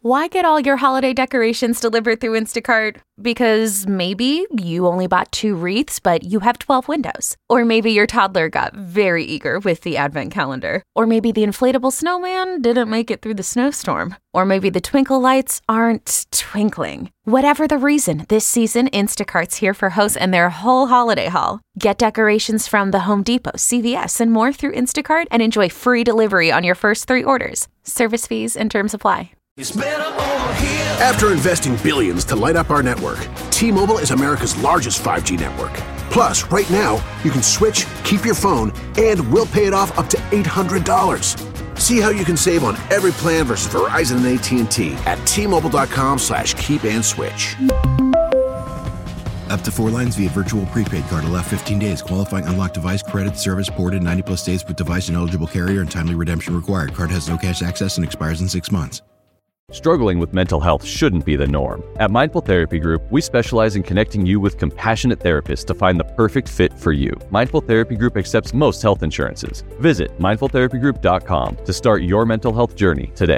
Why get all your holiday decorations delivered through Instacart? Because maybe you only bought 2 wreaths, but you have 12 windows. Or maybe your toddler got very eager with the advent calendar. Or maybe the inflatable snowman didn't make it through the snowstorm. Or maybe the twinkle lights aren't twinkling. Whatever the reason, this season, Instacart's here for hosts and their whole holiday haul. Get decorations from the Home Depot, CVS, and more through Instacart and enjoy free delivery on your first 3 orders. Service fees and terms apply. After investing billions to light up our network, T-Mobile is America's largest 5G network. Plus, right now, you can switch, keep your phone, and we'll pay it off up to $800. See how you can save on every plan versus Verizon and AT&T at T-Mobile.com/keep-and-switch. Up to 4 lines via virtual prepaid card. Allow 15 days. Qualifying unlocked device credit service ported 90-plus states with device and eligible carrier and timely redemption required. Card has no cash access and expires in 6 months. Struggling with mental health shouldn't be the norm. At Mindful Therapy Group, we specialize in connecting you with compassionate therapists to find the perfect fit for you. Mindful Therapy Group accepts most health insurances. Visit mindfultherapygroup.com to start your mental health journey today.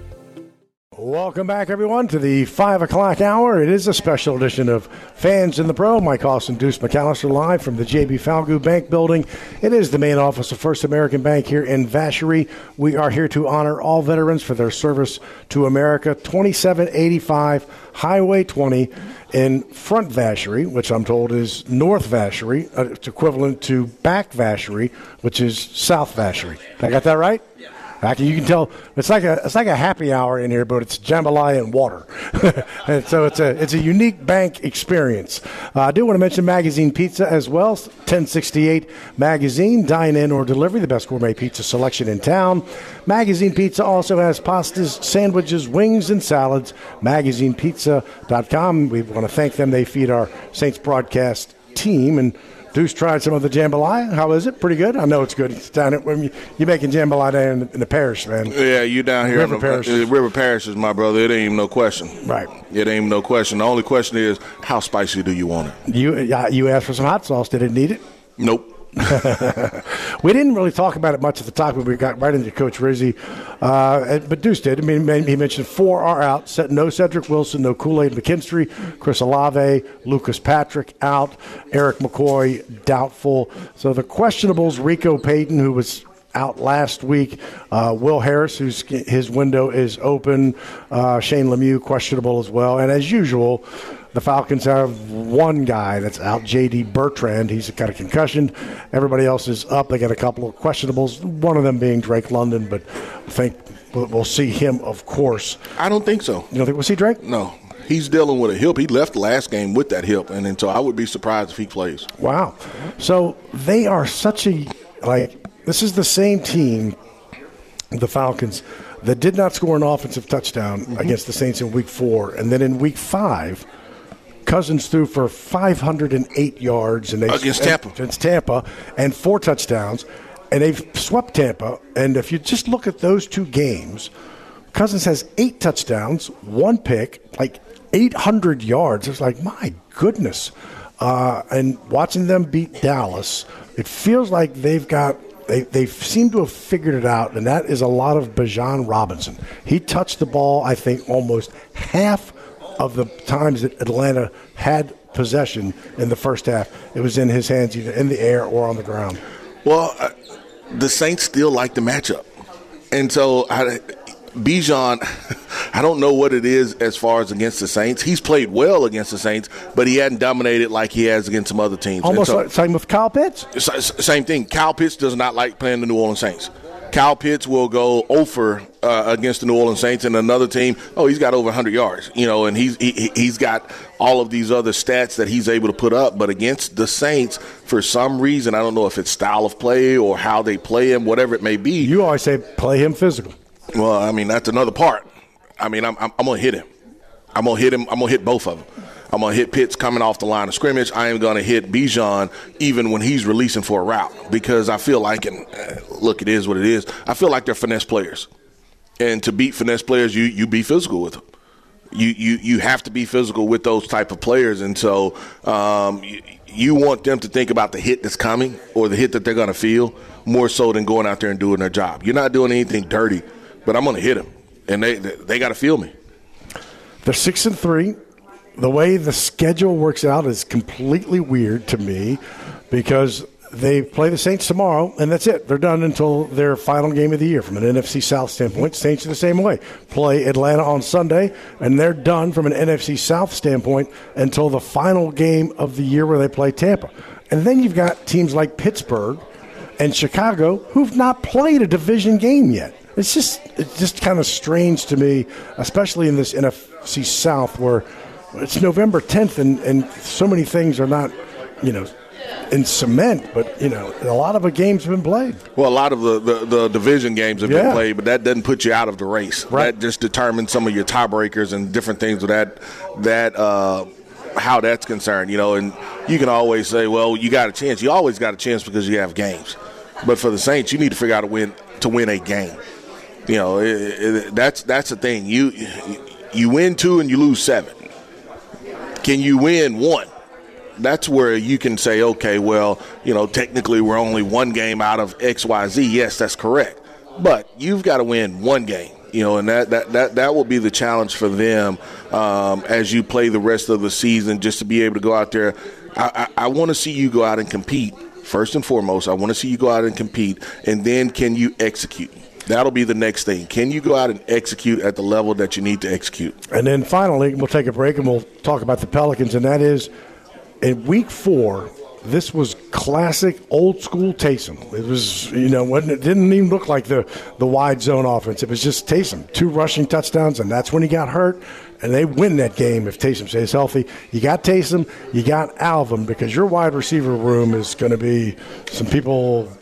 Welcome back, everyone, to the 5 o'clock hour. It is a special edition of Fans in the Pro. Mike Austin, Deuce McAllister, live from the J.B. Falgout Bank building. It is the main office of First American Bank here in Vacherie. We are here to honor all veterans for their service to America. 2785 Highway 20 in Front Vacherie, which I'm told is North Vacherie. It's equivalent to Back Vacherie, which is South Vacherie. I got that right? Yeah. You can tell it's like a happy hour in here, but it's jambalaya and water, and so it's a unique bank experience. I do want to mention Magazine Pizza as well. 1068 Magazine, dine in or delivery, the best gourmet pizza selection in town. Magazine Pizza also has pastas, sandwiches, wings, and salads. MagazinePizza.com. We want to thank them. They feed our Saints broadcast team. And Deuce tried some of the jambalaya. How is it? Pretty good? I know it's good. It's down at, you're making jambalaya down in the parish, man. Yeah, you down here. River Parish. River Parish is my brother. It ain't even no question. Right. It ain't even no question. The only question is, how spicy do you want it? You asked for some hot sauce. Did it need it? Nope. We didn't really talk about it much at the top, but we got right into Coach Rizzi. But Deuce did. I mean, he mentioned 4 are out. No Cedric Wilson, no Kool-Aid McKinstry, Chris Olave, Lucas Patrick out, Eric McCoy doubtful. So the questionables, Rico Payton, who was out last week, Will Harris, his window is open, Shane Lemieux questionable as well, and as usual, the Falcons have one guy that's out, J.D. Bertrand. He's got a concussion. Everybody else is up. They got a couple of questionables, one of them being Drake London, but I think we'll see him, of course. I don't think so. You don't think we'll see Drake? No. He's dealing with a hip. He left the last game with that hip, and so I would be surprised if he plays. Wow. So they are such a this is the same team, the Falcons, that did not score an offensive touchdown against the Saints in Week 4. And then in Week 5, Cousins threw for 508 yards. And against Tampa, and 4 touchdowns. And they've swept Tampa. And if you just look at those 2 games, Cousins has 8 touchdowns, 1 pick, 800 yards. It's like, my goodness. And watching them beat Dallas, it feels like they seem to have figured it out, and that is a lot of Bijan Robinson. He touched the ball, I think, almost half of the times that Atlanta had possession in the first half. It was in his hands, either in the air or on the ground. Well, the Saints still like the matchup. And so Bijan, I don't know what it is as far as against the Saints. He's played well against the Saints, but he hadn't dominated like he has against some other teams. Almost like same with Kyle Pitts? Same thing. Kyle Pitts does not like playing the New Orleans Saints. Kyle Pitts will go over against the New Orleans Saints and another team. Oh, he's got over 100 yards, and he's got all of these other stats that he's able to put up. But against the Saints, for some reason, I don't know if it's style of play or how they play him, whatever it may be. You always say play him physical. Well, I mean, that's another part. I mean, I'm going to hit him. I'm going to hit him. I'm going to hit both of them. I'm going to hit Pitts coming off the line of scrimmage. I am going to hit Bijan even when he's releasing for a route because I feel like, and look, it is what it is, I feel like they're finesse players. And to beat finesse players, you be physical with them. You have to be physical with those type of players. And so you want them to think about the hit that's coming or the hit that they're going to feel more so than going out there and doing their job. You're not doing anything dirty, but I'm going to hit them. And they got to feel me. They're 6-3. The way the schedule works out is completely weird to me because they play the Saints tomorrow, and that's it. They're done until their final game of the year from an NFC South standpoint. Saints are the same way. Play Atlanta on Sunday, and they're done from an NFC South standpoint until the final game of the year where they play Tampa. And then you've got teams like Pittsburgh and Chicago who've not played a division game yet. It's just kind of strange to me, especially in this NFC South where it's November 10th and so many things are not, in cement, but, a lot of the games have been played. Well, a lot of the division games have been played, but that doesn't put you out of the race. Right. That just determines some of your tiebreakers and different things with that how that's concerned, and you can always say, well, you got a chance. You always got a chance because you have games. But for the Saints, you need to figure out to win a game. That's the thing. You win 2 and you lose 7. Can you win 1? That's where you can say, okay, well, technically we're only 1 game out of XYZ. Yes, that's correct. But you've got to win 1 game, and that will be the challenge for them as you play the rest of the season, just to be able to go out there. I want to see you go out and compete. First and foremost, I want to see you go out and compete, and then can you execute? That'll be the next thing. Can you go out and execute at the level that you need to execute? And then finally, we'll take a break and we'll talk about the Pelicans, and that is in week 4, this was classic old school Taysom. It was, it didn't even look like the wide zone offense. It was just Taysom, 2 rushing touchdowns, and that's when he got hurt. And they win that game if Taysom stays healthy. You got Taysom, you got Alvin, because your wide receiver room is going to be some people,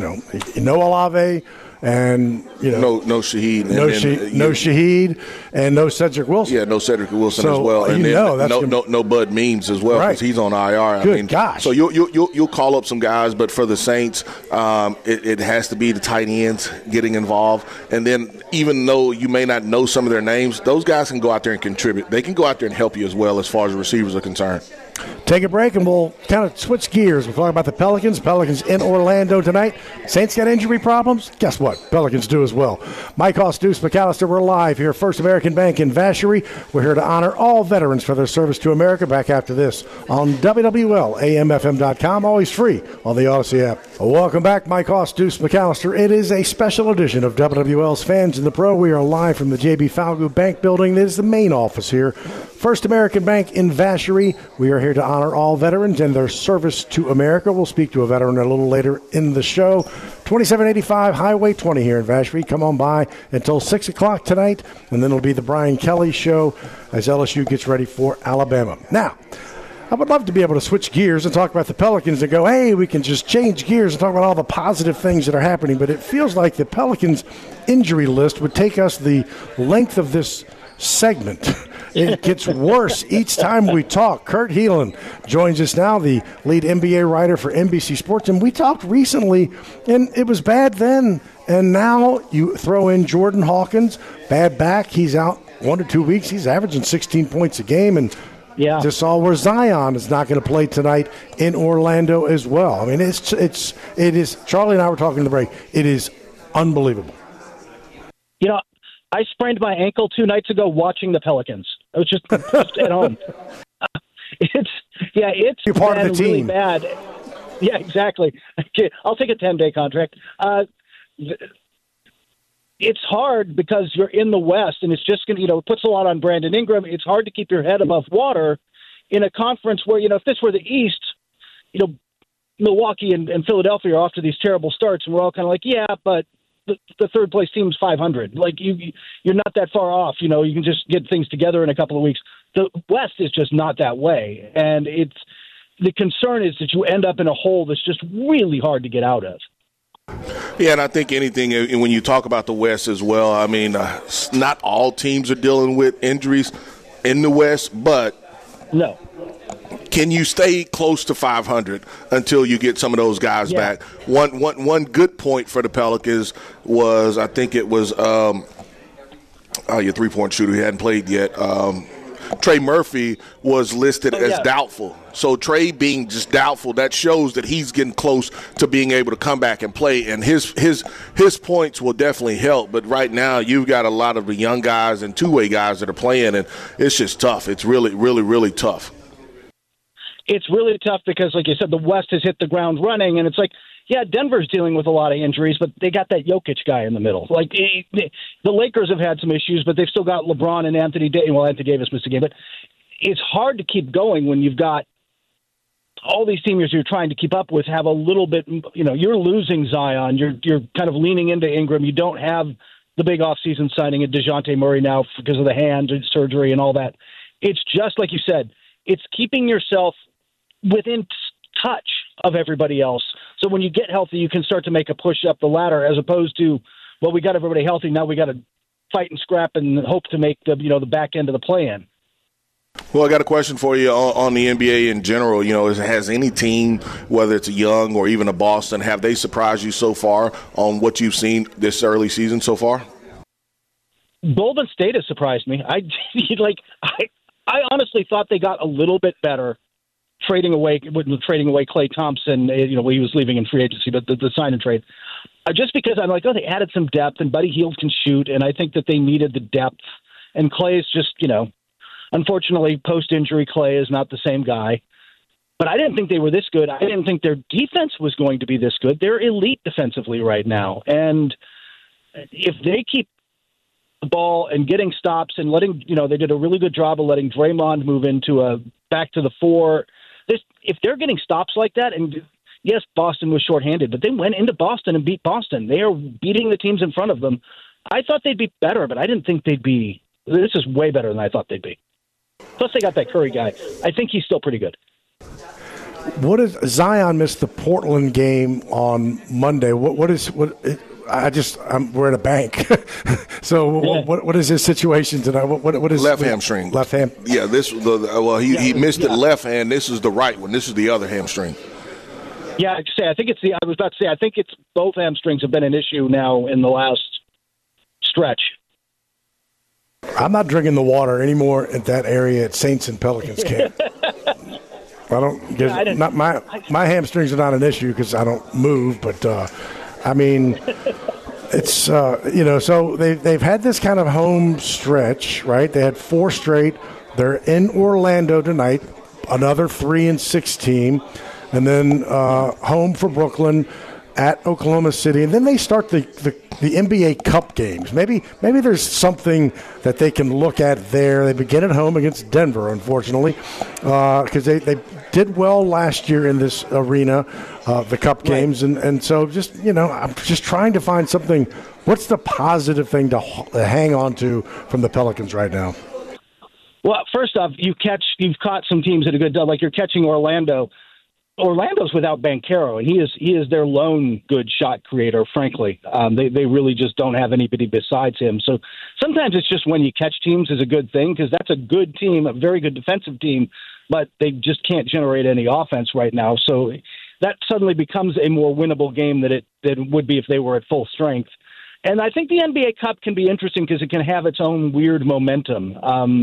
Olave. And no Shaheed, no Shaheed, and no Cedric Wilson. Yeah, no Cedric Wilson as well, and no Bud Means as well because he's on IR. Gosh! So you'll call up some guys, but for the Saints, it has to be the tight ends getting involved, and then even though you may not know some of their names, those guys can go out there and contribute. They can go out there and help you as well as far as the receivers are concerned. Take a break, and we'll kind of switch gears. We'll talk about the Pelicans. Pelicans in Orlando tonight. Saints got injury problems? Guess what? Pelicans do as well. Mike Hoss, Deuce McAllister, we're live here. First American Bank in Vacherie. We're here to honor all veterans for their service to America. Back after this on WWL, AMFM.com. Always free on the Odyssey app. Welcome back, Mike Hoss, Deuce McAllister. It is a special edition of WWL's Fans in the Pro. We are live from the J.B. Falgout Bank building. This is the main office here. First American Bank in Vacherie. We are here to honor all veterans and their service to America. We'll speak to a veteran a little later in the show. 2785 Highway 20 here in Vacherie. Come on by until 6 o'clock tonight, and then it'll be the Brian Kelly Show as LSU gets ready for Alabama. Now, I would love to be able to switch gears and talk about the Pelicans and go, hey, we can just change gears and talk about all the positive things that are happening, but it feels like the Pelicans injury list would take us the length of this segment. It gets worse each time we talk. Kurt Helin joins us now, the lead NBA writer for NBC Sports. And we talked recently, and it was bad then. And now you throw in Jordan Hawkins, bad back. He's out 1 to 2 weeks. He's averaging 16 points a game. And just saw where Zion is not going to play tonight in Orlando as well. I mean, it is. Charlie and I were talking in the break. It is unbelievable. I sprained my ankle 2 nights ago watching the Pelicans. I was just at home. It's You're part of the team. Really bad. Yeah, exactly. Okay, I'll take a 10-day contract. It's hard because you're in the West, and it's just going to, it puts a lot on Brandon Ingram. It's hard to keep your head above water in a conference where, if this were the East, Milwaukee and Philadelphia are off to these terrible starts, and we're all kind of like, yeah, but the third place team's 500. Like you're not that far off. You can just get things together in a couple of weeks. The West is just not that way, and the concern is that you end up in a hole that's just really hard to get out of. Yeah, and I think anything when you talk about the West as well. I mean, not all teams are dealing with injuries in the West, but no. Can you stay close to 500 until you get some of those guys back? One good point for the Pelicans was, I think it was your three-point shooter who hadn't played yet. Trey Murphy was listed as doubtful. So Trey being just doubtful, that shows that he's getting close to being able to come back and play, and his points will definitely help. But right now you've got a lot of the young guys and two-way guys that are playing, and it's just tough. It's really, really, really tough. It's really tough because, like you said, the West has hit the ground running, and it's like, yeah, Denver's dealing with a lot of injuries, but they got that Jokic guy in the middle. Like the Lakers have had some issues, but they've still got LeBron and Anthony Davis. Well, Anthony Davis missed a game, but it's hard to keep going when you've got all these teams you're trying to keep up with have a little bit. You're losing Zion. You're kind of leaning into Ingram. You don't have the big offseason signing of DeJounte Murray now because of the hand surgery and all that. It's just like you said. It's keeping yourself within touch of everybody else. So when you get healthy, you can start to make a push up the ladder, as opposed to, well, we got everybody healthy. Now we got to fight and scrap and hope to make the back end of the play-in. Well, I got a question for you on the NBA in general. Has any team, whether it's a Young or even a Boston, have they surprised you so far on what you've seen this early season so far? Golden State has surprised me. I honestly thought they got a little bit better trading away Klay Thompson. He was leaving in free agency, but the sign and trade. Just because I'm like, they added some depth, and Buddy Hield can shoot, and I think that they needed the depth. And Klay is just, unfortunately, post-injury Klay is not the same guy. But I didn't think they were this good. I didn't think their defense was going to be this good. They're elite defensively right now. And if they keep the ball and getting stops and letting, they did a really good job of letting Draymond move into back to the four. If they're getting stops like that, and yes, Boston was shorthanded, but they went into Boston and beat Boston. They are beating the teams in front of them. I thought they'd be better, but I didn't think they'd be. This is way better than I thought they'd be. Plus, they got that Curry guy. I think he's still pretty good. What is Zion missed the Portland game on Monday? We're at a bank. So yeah. what is his situation tonight? What is left hamstring? Left ham. Yeah, he missed it left hand. This is the right one. This is the other hamstring. Yeah, I think it's both hamstrings have been an issue now in the last stretch. I'm not drinking the water anymore at that area at Saints and Pelicans camp. I don't get not my hamstrings are not an issue because I don't move, but it's so they've had this kind of home stretch, right? They had 4 straight. They're in Orlando tonight, another 3-6 team, and then home for Brooklyn, at Oklahoma City, and then they start the NBA Cup games. Maybe there's something that they can look at there. They begin at home against Denver, unfortunately, because they did well last year in this arena, the Cup games, and so just I'm just trying to find something. What's the positive thing to hang on to from the Pelicans right now? Well, first off, you've caught some teams at a good job, like you're catching Orlando. Orlando's without Banchero, and he is their lone good shot creator, frankly. They really just don't have anybody besides him. So sometimes it's just when you catch teams is a good thing, because that's a good team, a very good defensive team, but they just can't generate any offense right now. So that suddenly becomes a more winnable game than it would be if they were at full strength. And I think the NBA Cup can be interesting because it can have its own weird momentum.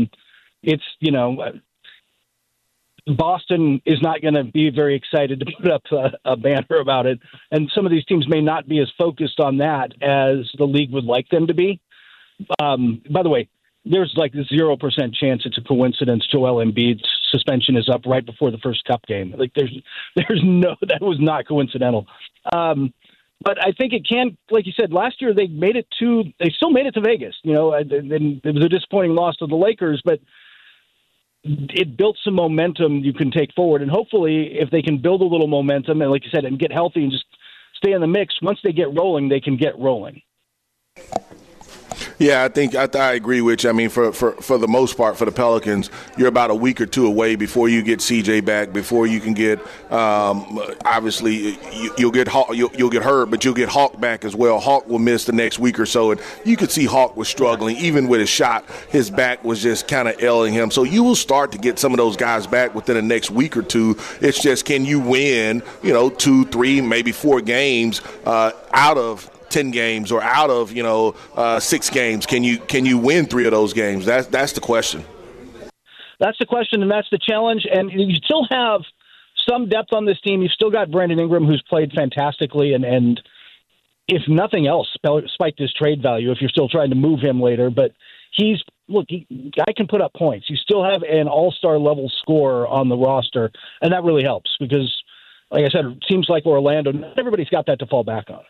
Boston is not going to be very excited to put up a banner about it, and some of these teams may not be as focused on that as the league would like them to be. By the way, there's like 0% chance it's a coincidence Joel Embiid's suspension is up right before the first Cup game. Like there's no, that was not coincidental. But I think it can, like you said, last year they still made it to Vegas. And it was a disappointing loss to the Lakers, but it built some momentum you can take forward. And hopefully if they can build a little momentum and, like you said, and get healthy and just stay in the mix, once they get rolling, they can get rolling. Yeah, I think I agree with you. I mean, for the most part, for the Pelicans, you're about a week or two away before you get CJ back, before you can get obviously you'll get hurt, but you'll get Hawk back as well. Hawk will miss the next week or so, and you could see Hawk was struggling even with his shot. His back was just kind of ailing him. So you will start to get some of those guys back within the next week or two. It's just, can you win 2, 3, maybe 4 games out of 10 games or out of 6 games? Can you win 3 of those games? That's the question. that's the question, and that's the challenge. And you still have some depth on this team. You've still got Brandon Ingram, who's played fantastically, and if nothing else, spiked his trade value if you're still trying to move him later. But guy can put up points. You still have an all-star level scorer on the roster, and that really helps because, like I said, it seems like Orlando, not everybody's got that to fall back on.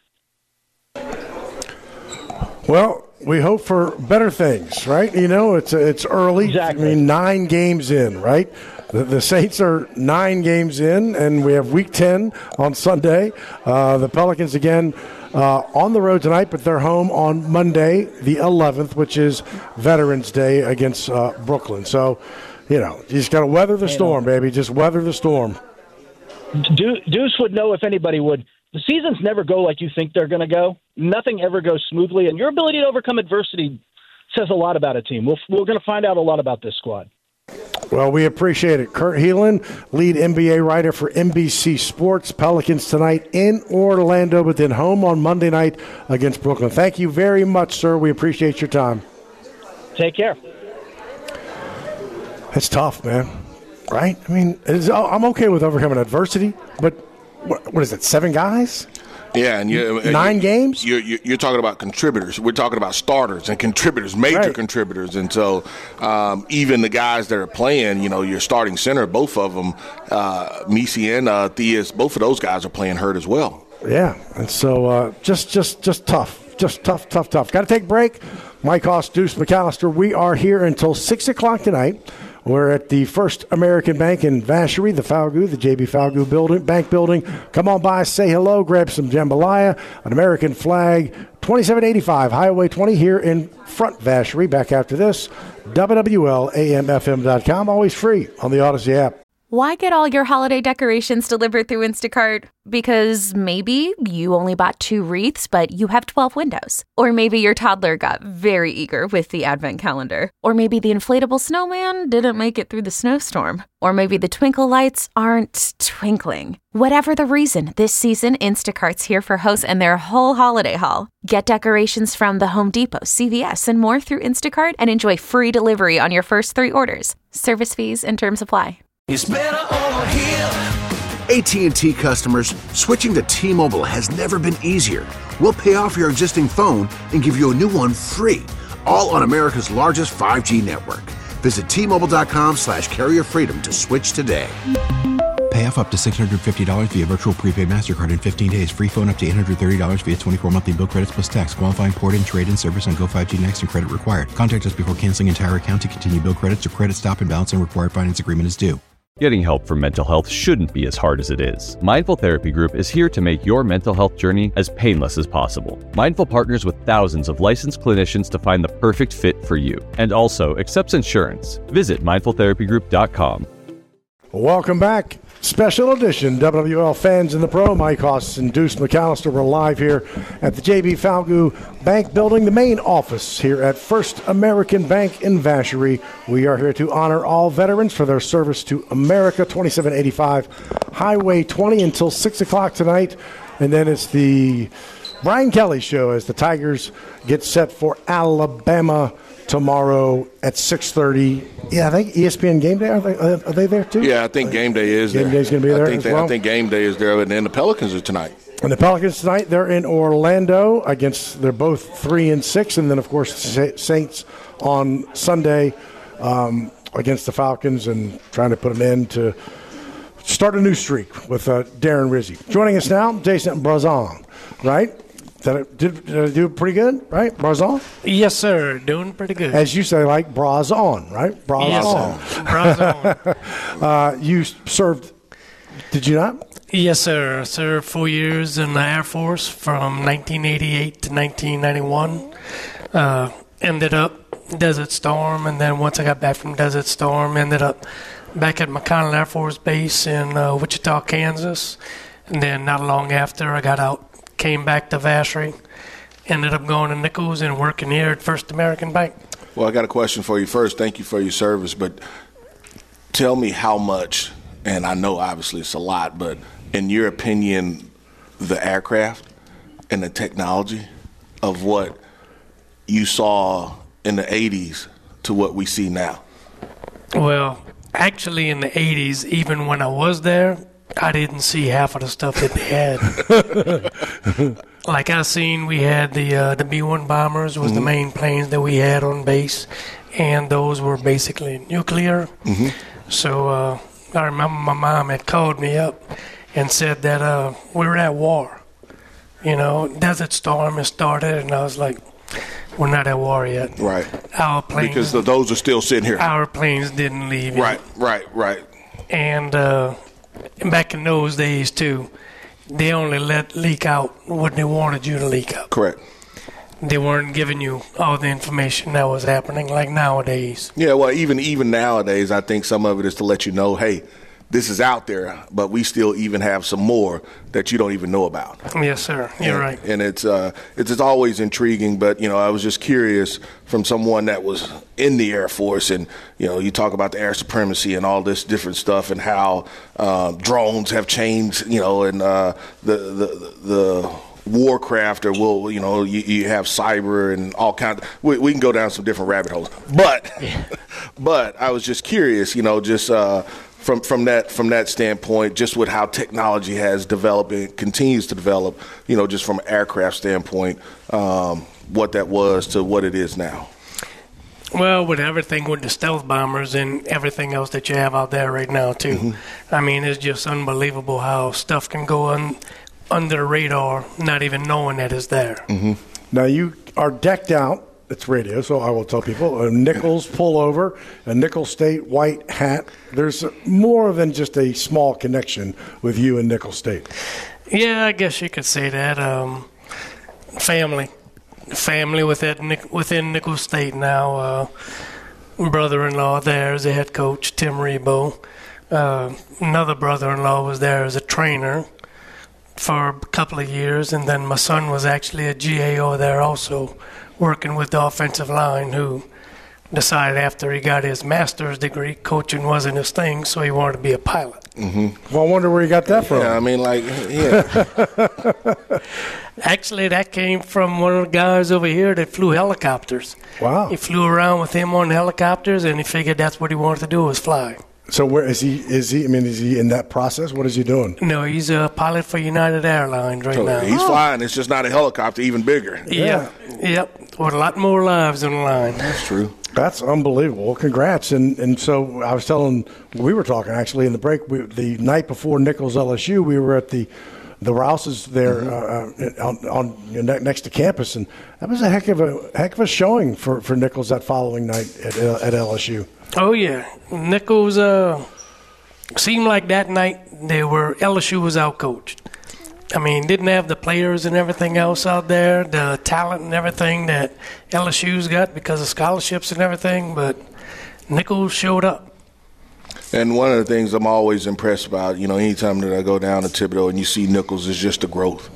Well, we hope for better things, right? You know, it's early. Exactly. I mean, 9 games in, right? The Saints are 9 games in, and we have Week 10 on Sunday. The Pelicans, again, on the road tonight, but they're home on Monday, the 11th, which is Veterans Day against Brooklyn. So, you know, you just got to weather the storm, baby. Just weather the storm. Deuce would know if anybody would. The seasons never go like you think they're going to go. Nothing ever goes smoothly, and your ability to overcome adversity says a lot about a team. We're going to find out a lot about this squad. Well, we appreciate it. Kurt Helin, lead NBA writer for NBC Sports. Pelicans tonight in Orlando, but then home on Monday night against Brooklyn. Thank you very much, sir. We appreciate your time. Take care. It's tough, man. Right? I mean, I'm okay with overcoming adversity, but what is it, 7 guys? Yeah, and 9 games? You're talking about contributors. We're talking about starters and contributors, major contributors. And so even the guys that are playing, you know, your starting center, both of them, Misi and Theus, both of those guys are playing hurt as well. Yeah, and so just tough. Just tough. Got to take a break. Mike Hoss, Deuce McAllister, we are here until 6 o'clock tonight. We're at the First American Bank in Vacherie, the Falgout, the J.B. Falgout Bank Building. Come on by, say hello, grab some jambalaya, an American flag, 2785 Highway 20 here in front Vacherie. Back after this, WWLAMFM.com, always free on the Odyssey app. Why get all your holiday decorations delivered through Instacart? Because maybe you only bought 2 wreaths, but you have 12 windows. Or maybe your toddler got very eager with the advent calendar. Or maybe the inflatable snowman didn't make it through the snowstorm. Or maybe the twinkle lights aren't twinkling. Whatever the reason, this season, Instacart's here for hosts and their whole holiday haul. Get decorations from the Home Depot, CVS, and more through Instacart and enjoy free delivery on your first 3 orders. Service fees and terms apply. It's better over here. AT&T customers, switching to T-Mobile has never been easier. We'll pay off your existing phone and give you a new one free, all on America's largest 5G network. Visit T-Mobile.com/carrier freedom to switch today. Pay off up to $650 via virtual prepaid MasterCard in 15 days. Free phone up to $830 via 24 monthly bill credits plus tax. Qualifying port-in, trade-in service on Go5G Next and credit required. Contact us before canceling entire account to continue bill credits or credit stop and balance and required finance agreement is due. Getting help for mental health shouldn't be as hard as it is. Mindful Therapy Group is here to make your mental health journey as painless as possible. Mindful partners with thousands of licensed clinicians to find the perfect fit for you, and also accepts insurance. Visit mindfultherapygroup.com. Welcome back. Special edition, WWL Fans in the Pro. Mike Hoss and Deuce McAllister. We're live here at the J.B. Falgout Bank Building, the main office here at First American Bank in Vacherie. We are here to honor all veterans for their service to America, 2785 Highway 20 until 6 o'clock tonight. And then it's the Brian Kelly Show as the Tigers get set for Alabama tomorrow at 6:30. Yeah, I think ESPN Game Day, are they there too? Yeah, I think Game Day is there. Game Day's going to be there as well. I think Game Day is there, and then the Pelicans are tonight. And the Pelicans tonight, they're in Orlando they're both 3-6, and then, of course, Saints on Sunday against the Falcons and trying to put an end to start a new streak with Darren Rizzi. Joining us now, Jason Brazon, right? Did I do pretty good, right? Bras on? Yes, sir. Doing pretty good. As you say, like bras on, right? Bras yes, on. Sir. Bras on. You served, did you not? Yes, sir. I served 4 years in the Air Force from 1988 to 1991. Ended up Desert Storm, and then once I got back from Desert Storm, ended up back at McConnell Air Force Base in Wichita, Kansas. And then not long after I got out, came back to Vacherie, ended up going to Nichols and working here at First American Bank. Well, I got a question for you first. Thank you for your service, but tell me how much, and I know obviously it's a lot, but in your opinion, the aircraft and the technology of what you saw in the 80s to what we see now? Well, actually, in the 80s, even when I was there, I didn't see half of the stuff that they had. Like I seen, we had the B-1 bombers was the main planes that we had on base, and those were basically nuclear. So I remember my mom had called me up and said that we were at war. You know, Desert Storm has started, and I was like, we're not at war yet. Right. Our planes, because those are still sitting here. Our planes didn't leave yet. Right. And back in those days, too, they only let leak out what they wanted you to leak out. Correct. They weren't giving you all the information that was happening like nowadays. Yeah, well, even nowadays, I think some of it is to let you know, hey, this is out there, but we still even have some more that you don't even know about. Yes, sir. You're right. And it's always intriguing, but, you know, I was just curious from someone that was in the Air Force, and, you know, you talk about the air supremacy and all this different stuff and how drones have changed, you know, and the warcraft, or will, you know, you have cyber and all kinds. We can go down some different rabbit holes, but I was just curious, you know, just from that standpoint, just with how technology has developed and continues to develop, you know, just from an aircraft standpoint, what that was to what it is now. Well, with everything with the stealth bombers and everything else that you have out there right now, too. I mean, it's just unbelievable how stuff can go under the radar, not even knowing that it's there. Now, you are decked out. It's radio, so I will tell people. A Nichols pullover, a Nicholls State white hat. There's more than just a small connection with you and Nicholls State. Yeah, I guess you could say that. Family within Nicholls State now. Brother-in-law there is a head coach, Tim Rebo. Another brother-in-law was there as a trainer for a couple of years, and then my son was actually a GAO there also, working with the offensive line, who decided after he got his master's degree, coaching wasn't his thing, so he wanted to be a pilot. Well, I wonder where you got that from. Yeah, I mean, Actually, that came from one of the guys over here that flew helicopters. Wow. He flew around with him on helicopters, and he figured that's what he wanted to do, was fly. So where is he? I mean, is he in that process? What is he doing? No, he's a pilot for United Airlines right now. He's flying. It's just not a helicopter, even bigger. Yep. With a lot more lives on the line. That's true. That's unbelievable. Well, congrats. And so I was we were talking actually in the break, the night before Nicholls LSU, we were at the Rouses there next to campus, and that was a heck of a showing for Nicholls that following night at LSU. Oh yeah, Nicholls seemed like that night LSU was outcoached. I mean, didn't have the players and everything else out there, the talent and everything that LSU's got because of scholarships and everything, but Nicholls showed up. And one of the things I'm always impressed about, you know, anytime that I go down to Thibodaux and you see Nicholls, is just the growth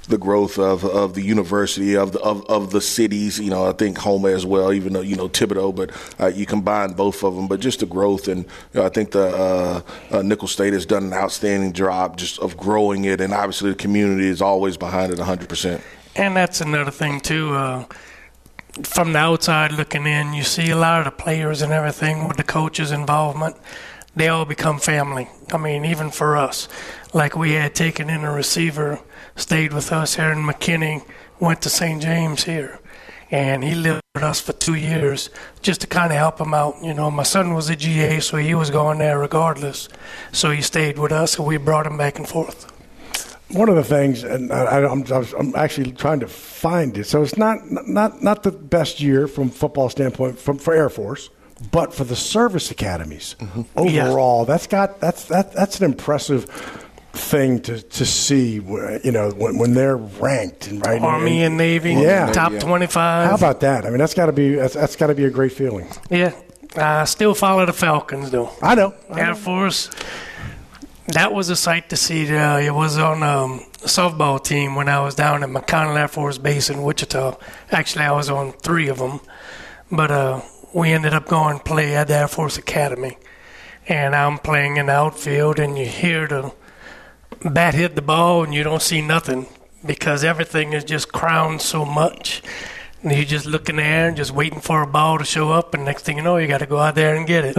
of the university, of the cities. You know, I think Houma as well, even though, you know, Thibodaux, but you combine both of them. But just the growth, and you know, I think the Nicholls State has done an outstanding job just of growing it, and obviously the community is always behind it 100%. And that's another thing too. From the outside looking in, you see a lot of the players and everything with the coaches' involvement. They all become family. I mean, even for us, like we had taken in a receiver, stayed with us here in McKinney, went to St. James here, and he lived with us for 2 years just to kind of help him out. You know, my son was a GA, so he was going there regardless. So he stayed with us, and we brought him back and forth. One of the things, and I'm actually trying to find it. So it's not the best year from football standpoint for Air Force, but for the service academies overall, that's an impressive thing to see. You know, when they're ranked, right? Army and Navy, top 25. How about that? I mean, that's got to be a great feeling. Yeah, I still follow the Falcons though. I know. Air Force. That was a sight to see. It was on a softball team when I was down at McConnell Air Force Base in Wichita. Actually, I was on 3 of them, but we ended up going to play at the Air Force Academy, and I'm playing in the outfield, and you hear the bat hit the ball, and you don't see nothing because everything is just crowned so much And you just look in the air and just waiting for a ball to show up, and next thing you know, you got to go out there and get it.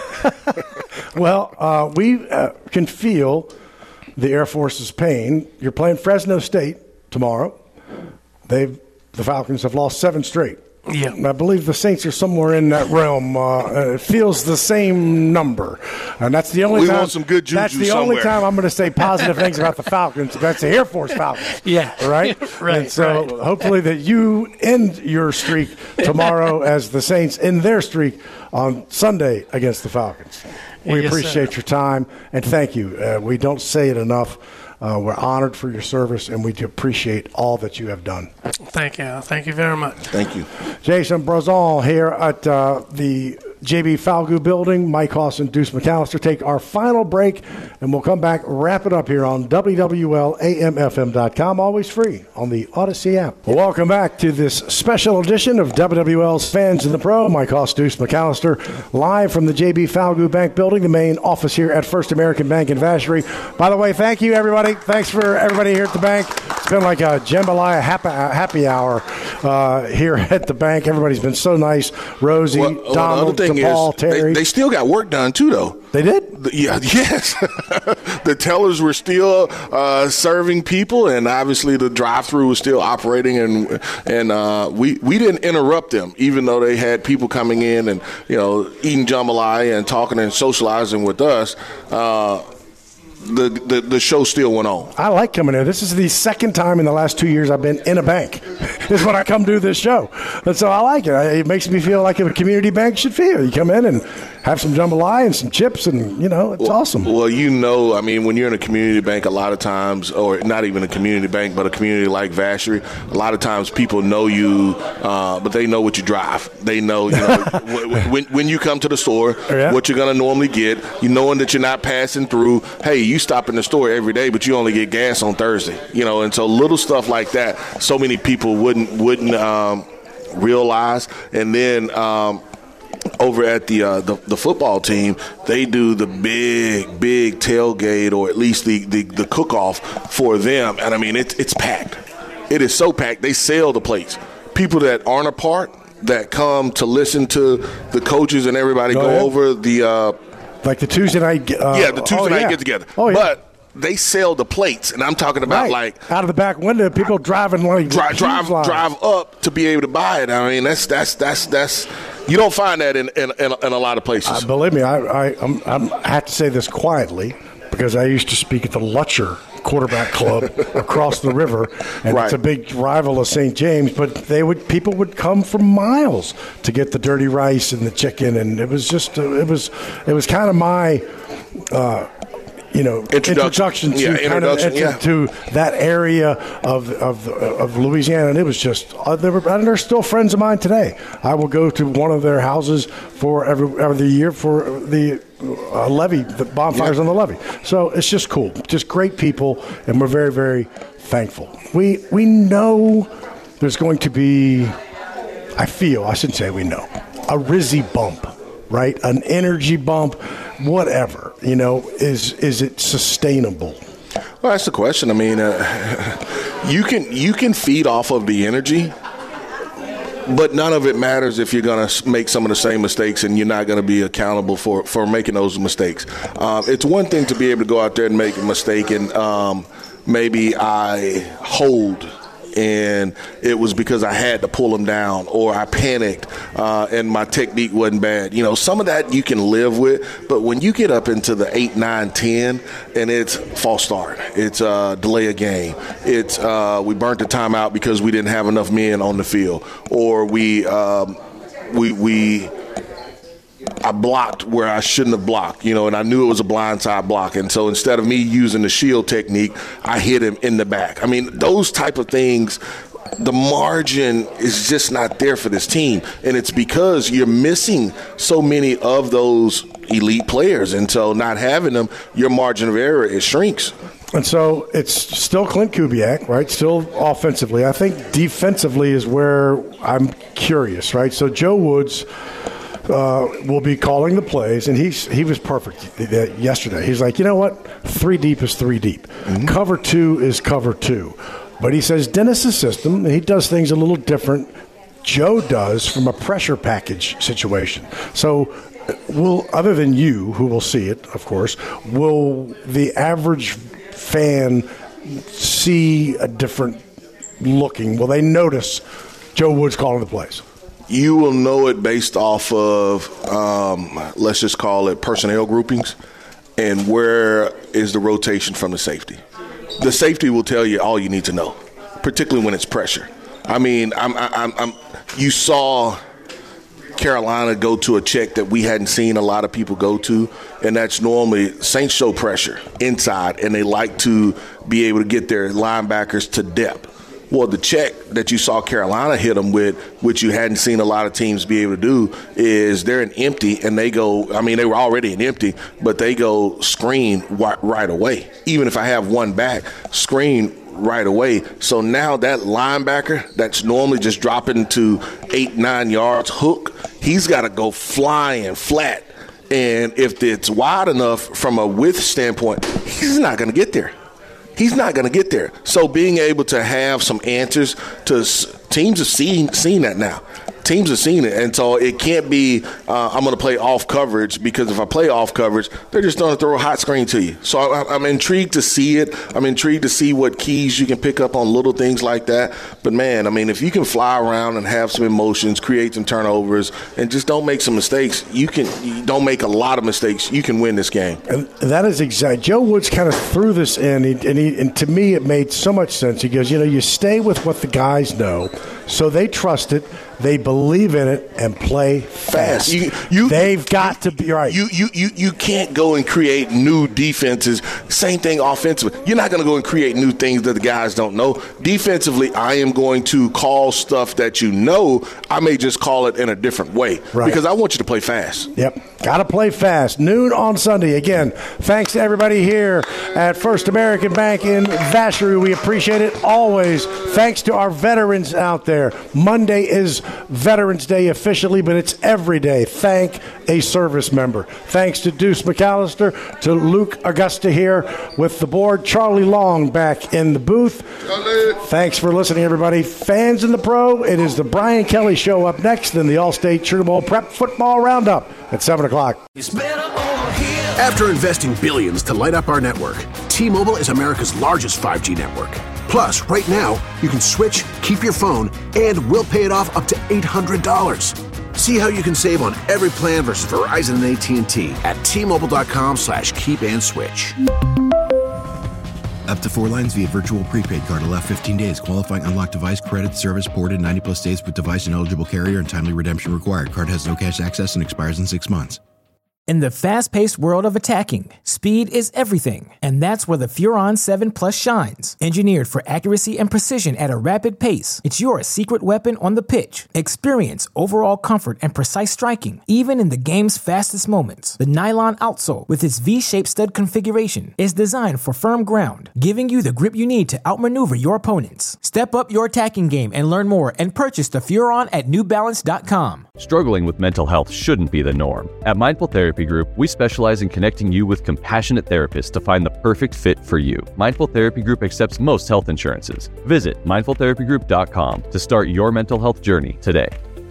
Well, we can feel the Air Force's pain. You're playing Fresno State tomorrow. The Falcons have lost 7 straight. Yeah. I believe the Saints are somewhere in that realm. It feels the same number. And that's the only time. We want some good juju That's the somewhere. only time I'm going to say positive things about the Falcons. That's the Air Force Falcons. Yeah. Right? Right. And so right. hopefully that you end your streak tomorrow as the Saints end their streak on Sunday against the Falcons. We Yes, appreciate sir. your time, and thank you. We don't say it enough. We're honored for your service, and we do appreciate all that you have done. Thank you. Thank you very much. Thank you. Jason Brazon here at the JB Falgout building. Mike Hoss and Deuce McAllister take our final break, and we'll come back, wrap it up here on WWLAMFM.com, always free on the Odyssey app. Well, welcome back to this special edition of WWL's Fans in the Pro. Mike Hoss, Deuce McAllister, live from the JB Falgout Bank building, the main office here at First American Bank in Vacherie. By the way, thank you, everybody. Thanks for everybody here at the bank. It's been like a jambalaya happy hour here at the bank. Everybody's been so nice. Rosie, Donald, DePaul, Terry. They still got work done, too, though. They did? Yes. The tellers were still serving people, and obviously the drive-thru was still operating, and we didn't interrupt them, even though they had people coming in and, eating jambalaya and talking and socializing with us. The show still went on. I like coming here. This is the second time in the last 2 years I've been in a bank. This is when I come do this show. And so I like it. It makes me feel like a community bank should feel. You come in and have some jambalaya and some chips, and, it's awesome. Well, when you're in a community bank, a lot of times, or not even a community bank, but a community like Vacherie, a lot of times people know you, but they know what you drive. They know, when you come to the store, what you're going to normally get, knowing that you're not passing through. Hey, you stop in the store every day, but you only get gas on Thursday, and so little stuff like that, so many people wouldn't realize. And then over at the football team, they do the big tailgate, or at least the cook-off for them, and it's packed. It is so packed. They sell the plates. People that aren't a part, that come to listen to the coaches and everybody go over the like the Tuesday night. The Tuesday night get together. Oh, yeah. But they sell the plates, and I'm talking about like out of the back window, people driving drive up to be able to buy it. That's you don't find that in a lot of places. Believe me, I have to say this quietly because I used to speak at the Lutcher Quarterback Club across the river, and it's a big rival of St. James. But people would come from miles to get the dirty rice and the chicken, and it was just it was kind of my introduction to that area of Louisiana, and it was just they're still friends of mine today. I will go to one of their houses for every year for the levee, the bonfires on the levee. So it's just cool, just great people, and we're very, very thankful. We know there's going to be, I shouldn't say we know, a Rizzy bump, right? An energy bump, whatever, is it sustainable? Well, that's the question. You can feed off of the energy, but none of it matters if you're going to make some of the same mistakes and you're not going to be accountable for making those mistakes. It's one thing to be able to go out there and make a mistake, and maybe I hold and it was because I had to pull them down, or I panicked and my technique wasn't bad. Some of that you can live with, but when you get up into the 8, 9, 10, and it's false start, it's delay a game, it's we burnt the timeout because we didn't have enough men on the field, or I blocked where I shouldn't have blocked, and I knew it was a blindside block. And so instead of me using the shield technique, I hit him in the back. Those type of things, the margin is just not there for this team. And it's because you're missing so many of those elite players. And so not having them, your margin of error, it shrinks. And so it's still Clint Kubiak, right? Still offensively. I think defensively is where I'm curious, right? So Joe Woods will be calling the plays, and he was perfect yesterday. He's like, you know what? 3 deep is 3 deep. Mm-hmm. Cover 2 is cover 2. But he says Dennis's system, he does things a little different Joe does from a pressure package situation. So other than you, who will see it, of course, will the average fan see a different looking? Will they notice Joe Woods calling the plays? You will know it based off of, let's just call it personnel groupings, and where is the rotation from the safety. The safety will tell you all you need to know, particularly when it's pressure. I mean, you saw Carolina go to a check that we hadn't seen a lot of people go to, and that's normally Saints show pressure inside, and they like to be able to get their linebackers to depth. Well, the check that you saw Carolina hit them with, which you hadn't seen a lot of teams be able to do, is they're an empty, and they go, I mean, they were already an empty, but they go screen right away. Even if I have one back, screen right away. So now that linebacker that's normally just dropping to 8-9 yards hook, he's got to go flying flat. And if it's wide enough from a width standpoint, he's not going to get there. He's not going to get there. So being able to have some answers to teams have seen that now. Teams have seen it. And so it can't be I'm going to play off coverage, because if I play off coverage, they're just going to throw a hot screen to you. So I'm intrigued to see it. I'm intrigued to see what keys you can pick up on little things like that. But, man, I mean, if you can fly around and have some emotions, create some turnovers, and just don't make some mistakes, you don't make a lot of mistakes, you can win this game. And that is exact. Joe Woods kind of threw this in, and to me it made so much sense. He goes, you stay with what the guys know, so they trust it. They believe in it and play fast. They've got to be right. You can't go and create new defenses. Same thing offensively. You're not going to go and create new things that the guys don't know. Defensively, I am going to call stuff that I may just call it in a different way, because I want you to play fast. Yep, got to play fast. Noon on Sunday. Again, thanks to everybody here at First American Bank in Vacherie. We appreciate it always. Thanks to our veterans out there. Monday is Veterans Day officially, but it's every day. Thank a service member. Thanks to Deuce McAllister, to Luke Augusta here with the board, Charlie Long back in the booth. Thanks for listening, everybody. Fans in the Pro, it is the Brian Kelly Show up next, then the All-State Sugar Bowl Prep Football Roundup at 7 o'clock. After investing billions to light up our network, T-Mobile is America's largest 5G network. Plus, right now, you can switch, keep your phone, and we'll pay it off up to $800. See how you can save on every plan versus Verizon and AT&T at T-Mobile.com/keep-and-switch. Up to 4 lines via virtual prepaid card. Allow 15 days. Qualifying unlocked device credit service ported 90+ states with device and eligible carrier, and timely redemption required. Card has no cash access and expires in 6 months. In the fast-paced world of attacking, speed is everything, and that's where the Furon 7 Plus shines. Engineered for accuracy and precision at a rapid pace, it's your secret weapon on the pitch. Experience overall comfort and precise striking, even in the game's fastest moments. The nylon outsole, with its V-shaped stud configuration, is designed for firm ground, giving you the grip you need to outmaneuver your opponents. Step up your attacking game and learn more, and purchase the Furon at NewBalance.com. Struggling with mental health shouldn't be the norm. At Mindful Therapy Group, we specialize in connecting you with compassionate therapists to find the perfect fit for you. Mindful Therapy Group accepts most health insurances. Visit mindfultherapygroup.com to start your mental health journey today.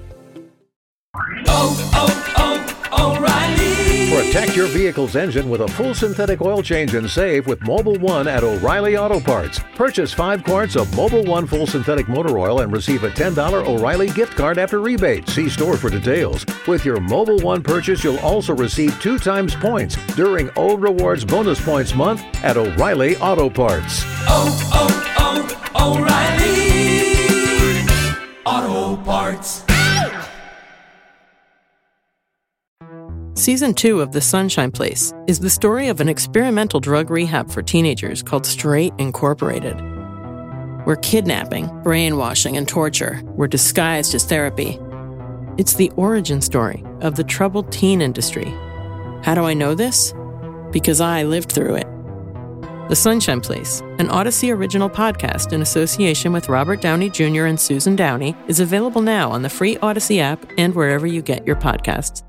O'Reilly. Protect your vehicle's engine with a full synthetic oil change and save with Mobil 1 at O'Reilly Auto Parts. Purchase 5 quarts of Mobil 1 full synthetic motor oil and receive a $10 O'Reilly gift card after rebate. See store for details. With your Mobil 1 purchase, you'll also receive 2 times points during Old Rewards Bonus Points Month at O'Reilly Auto Parts. O'Reilly Auto Parts. Season 2 of The Sunshine Place is the story of an experimental drug rehab for teenagers called Straight Incorporated, where kidnapping, brainwashing, and torture were disguised as therapy. It's the origin story of the troubled teen industry. How do I know this? Because I lived through it. The Sunshine Place, an Odyssey original podcast in association with Robert Downey Jr. and Susan Downey, is available now on the free Odyssey app and wherever you get your podcasts.